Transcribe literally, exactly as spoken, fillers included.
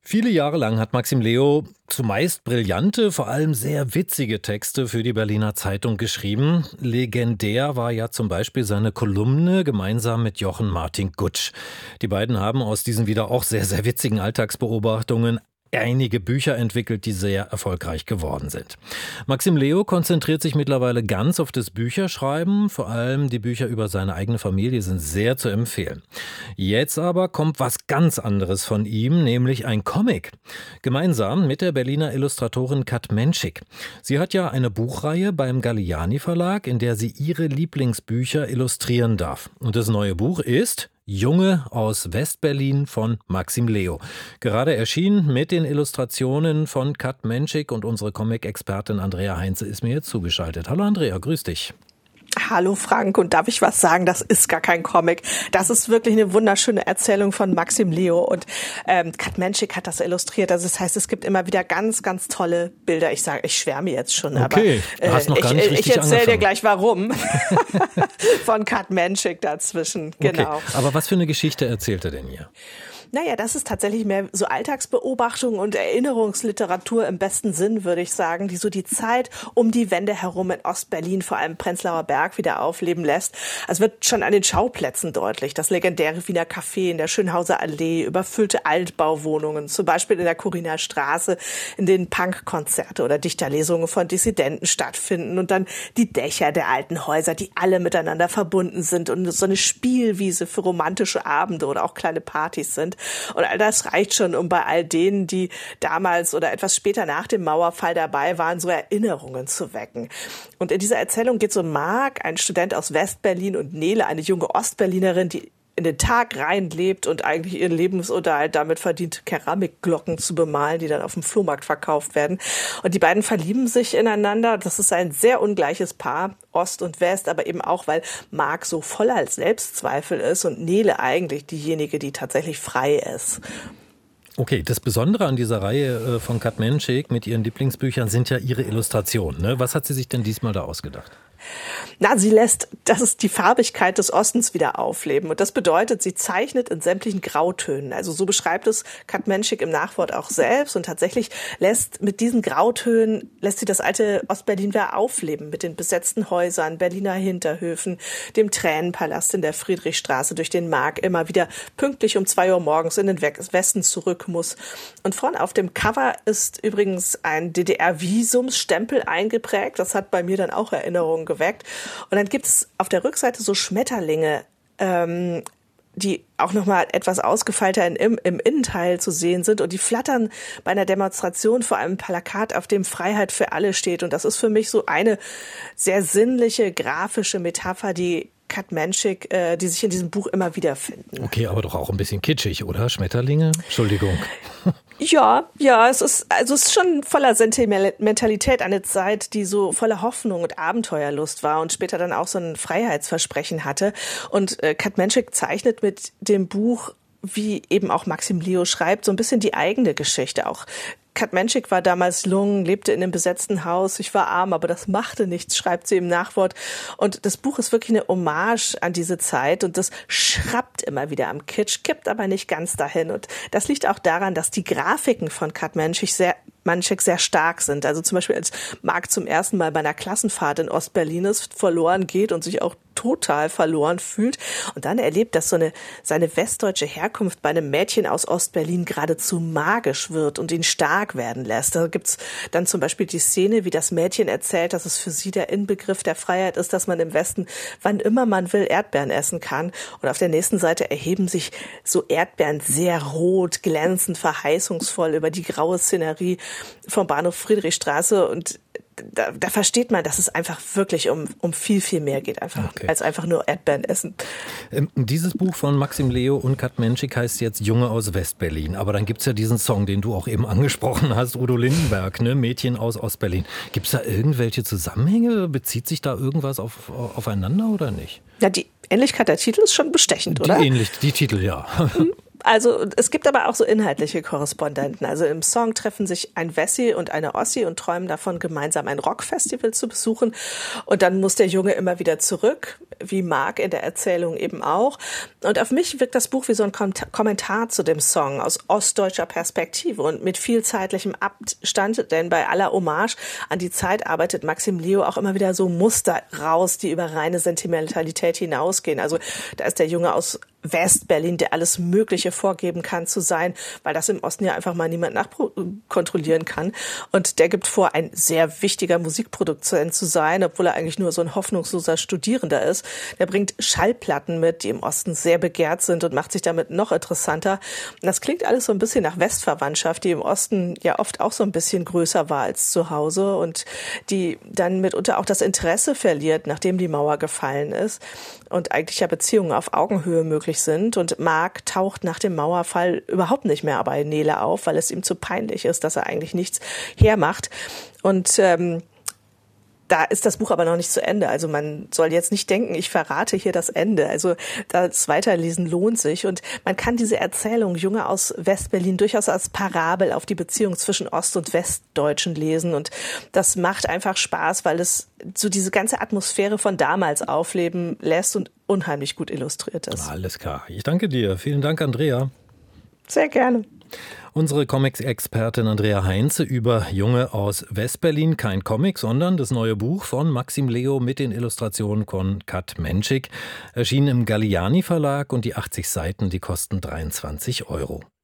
Viele Jahre lang hat Maxim Leo zumeist brillante, vor allem sehr witzige Texte für die Berliner Zeitung geschrieben. Legendär war ja zum Beispiel seine Kolumne gemeinsam mit Jochen Martin Gutsch. Die beiden haben aus diesen wieder auch sehr, sehr witzigen Alltagsbeobachtungen einige Bücher entwickelt, die sehr erfolgreich geworden sind. Maxim Leo konzentriert sich mittlerweile ganz auf das Bücherschreiben. Vor allem die Bücher über seine eigene Familie sind sehr zu empfehlen. Jetzt aber kommt was ganz anderes von ihm, nämlich ein Comic. Gemeinsam mit der Berliner Illustratorin Kat Menschik. Sie hat ja eine Buchreihe beim Galliani Verlag, in der sie ihre Lieblingsbücher illustrieren darf. Und das neue Buch ist Junge aus Westberlin von Maxim Leo. Gerade erschienen mit den Illustrationen von Kat Menschik, und unsere Comic-Expertin Andrea Heinze ist mir jetzt zugeschaltet. Hallo Andrea, grüß dich. Hallo Frank, und darf ich was sagen? Das ist gar kein Comic. Das ist wirklich eine wunderschöne Erzählung von Maxim Leo, und ähm, Kat Menschik hat das illustriert. Also das heißt, es gibt immer wieder ganz, ganz tolle Bilder. Ich sage, ich schwärme jetzt schon, okay, aber äh, hast noch gar nicht ich, richtig ich erzähle dir angefangen. gleich warum. Von Kat Menschik dazwischen, genau. Okay. Aber was für eine Geschichte erzählt er denn hier? Naja, das ist tatsächlich mehr so Alltagsbeobachtung und Erinnerungsliteratur im besten Sinn, würde ich sagen, die so die Zeit um die Wende herum in Ostberlin, vor allem Prenzlauer Berg, wieder aufleben lässt. Es wird schon an den Schauplätzen deutlich. Das legendäre Wiener Café in der Schönhauser Allee, überfüllte Altbauwohnungen, zum Beispiel in der Kuriner Straße, in denen Punkkonzerte oder Dichterlesungen von Dissidenten stattfinden, und dann die Dächer der alten Häuser, die alle miteinander verbunden sind und so eine Spielwiese für romantische Abende oder auch kleine Partys sind. Und all das reicht schon, um bei all denen, die damals oder etwas später nach dem Mauerfall dabei waren, so Erinnerungen zu wecken. Und in dieser Erzählung geht es um Marc, ein Student aus Westberlin, und Nele, eine junge Ostberlinerin, die in den Tag rein lebt und eigentlich ihren Lebensunterhalt damit verdient, Keramikglocken zu bemalen, die dann auf dem Flohmarkt verkauft werden. Und die beiden verlieben sich ineinander. Das ist ein sehr ungleiches Paar, Ost und West, aber eben auch, weil Marc so voller Selbstzweifel ist und Nele eigentlich diejenige, die tatsächlich frei ist. Okay, das Besondere an dieser Reihe von Kat Menschik mit ihren Lieblingsbüchern sind ja ihre Illustrationen, ne? Was hat sie sich denn diesmal da ausgedacht? Na, sie lässt, das ist die Farbigkeit des Ostens wieder aufleben. Und das bedeutet, sie zeichnet in sämtlichen Grautönen. Also so beschreibt es Kat Menschik im Nachwort auch selbst. Und tatsächlich lässt mit diesen Grautönen, lässt sie das alte Ostberlin wieder aufleben. Mit den besetzten Häusern, Berliner Hinterhöfen, dem Tränenpalast in der Friedrichstraße, durch den Marc immer wieder pünktlich um zwei Uhr morgens in den Westen zurück muss. Und vorne auf dem Cover ist übrigens ein D D R-Visumsstempel eingeprägt. Das hat bei mir dann auch Erinnerungen geweckt. Und dann gibt es auf der Rückseite so Schmetterlinge, ähm, die auch nochmal etwas ausgefeilter in, im, im Innenteil zu sehen sind. Und die flattern bei einer Demonstration vor einem Plakat, auf dem Freiheit für alle steht. Und das ist für mich so eine sehr sinnliche, grafische Metapher, die Kat Menschik, äh, die sich in diesem Buch immer wiederfinden. Okay, aber doch auch ein bisschen kitschig, oder? Schmetterlinge? Entschuldigung. Ja, ja, es ist, also es ist schon voller Sentimentalität, eine Zeit, die so voller Hoffnung und Abenteuerlust war und später dann auch so ein Freiheitsversprechen hatte. Und äh, Kat Menschik zeichnet mit dem Buch, wie eben auch Maxim Leo schreibt, so ein bisschen die eigene Geschichte auch. Kat Menschik war damals jung, lebte in einem besetzten Haus. Ich war arm, aber das machte nichts, schreibt sie im Nachwort. Und das Buch ist wirklich eine Hommage an diese Zeit, und das schrappt immer wieder am Kitsch, kippt aber nicht ganz dahin. Und das liegt auch daran, dass die Grafiken von Kat Menschik sehr Menschik sehr stark sind. Also zum Beispiel, als Marc zum ersten Mal bei einer Klassenfahrt in Ostberlin ist, verloren geht und sich auch total verloren fühlt und dann erlebt, dass so eine seine westdeutsche Herkunft bei einem Mädchen aus Ostberlin geradezu magisch wird und ihn stark werden lässt. Da gibt's dann zum Beispiel die Szene, wie das Mädchen erzählt, dass es für sie der Inbegriff der Freiheit ist, dass man im Westen, wann immer man will, Erdbeeren essen kann. Und auf der nächsten Seite erheben sich so Erdbeeren sehr rot, glänzend, verheißungsvoll über die graue Szenerie vom Bahnhof Friedrichstraße, und Da, da versteht man, dass es einfach wirklich um, um viel, viel mehr geht, einfach, okay. als einfach nur Erdbeeren essen. Ähm, dieses Buch von Maxim Leo und Kat Menschik heißt jetzt Junge aus Westberlin. Aber dann gibt's ja diesen Song, den du auch eben angesprochen hast, Udo Lindenberg, ne? Mädchen aus Ostberlin. Gibt's da irgendwelche Zusammenhänge? Bezieht sich da irgendwas auf, aufeinander oder nicht? Ja, die Ähnlichkeit der Titel ist schon bestechend, die oder? Ähnlich, die Titel, ja. Also es gibt aber auch so inhaltliche Korrespondenten. Also im Song treffen sich ein Wessi und eine Ossi und träumen davon, gemeinsam ein Rockfestival zu besuchen. Und dann muss der Junge immer wieder zurück, wie Mark in der Erzählung eben auch. Und auf mich wirkt das Buch wie so ein Kommentar zu dem Song aus ostdeutscher Perspektive und mit viel zeitlichem Abstand, denn bei aller Hommage an die Zeit arbeitet Maxim Leo auch immer wieder so Muster raus, die über reine Sentimentalität hinausgehen. Also da ist der Junge aus Westberlin, der alles Mögliche vorgeben kann zu sein, weil das im Osten ja einfach mal niemand nachkontrollieren kann. Und der gibt vor, ein sehr wichtiger Musikproduzent zu sein, obwohl er eigentlich nur so ein hoffnungsloser Studierender ist. Der bringt Schallplatten mit, die im Osten sehr begehrt sind und macht sich damit noch interessanter. Und das klingt alles so ein bisschen nach Westverwandtschaft, die im Osten ja oft auch so ein bisschen größer war als zu Hause und die dann mitunter auch das Interesse verliert, nachdem die Mauer gefallen ist und eigentlich ja Beziehungen auf Augenhöhe möglich sind. Und Mark taucht nach dem Mauerfall überhaupt nicht mehr bei Nele auf, weil es ihm zu peinlich ist, dass er eigentlich nichts hermacht. Und ähm, da ist das Buch aber noch nicht zu Ende. Also man soll jetzt nicht denken, ich verrate hier das Ende. Also das Weiterlesen lohnt sich. Und man kann diese Erzählung Junge aus Westberlin durchaus als Parabel auf die Beziehung zwischen Ost- und Westdeutschen lesen. Und das macht einfach Spaß, weil es so diese ganze Atmosphäre von damals aufleben lässt und unheimlich gut illustriert ist. Alles klar. Ich danke dir. Vielen Dank, Andrea. Sehr gerne. Unsere Comics-Expertin Andrea Heinze über Junge aus Westberlin. Kein Comic, sondern das neue Buch von Maxim Leo mit den Illustrationen von Kat Menschik. Erschienen im Galliani Verlag und die achtzig Seiten, die kosten dreiundzwanzig Euro.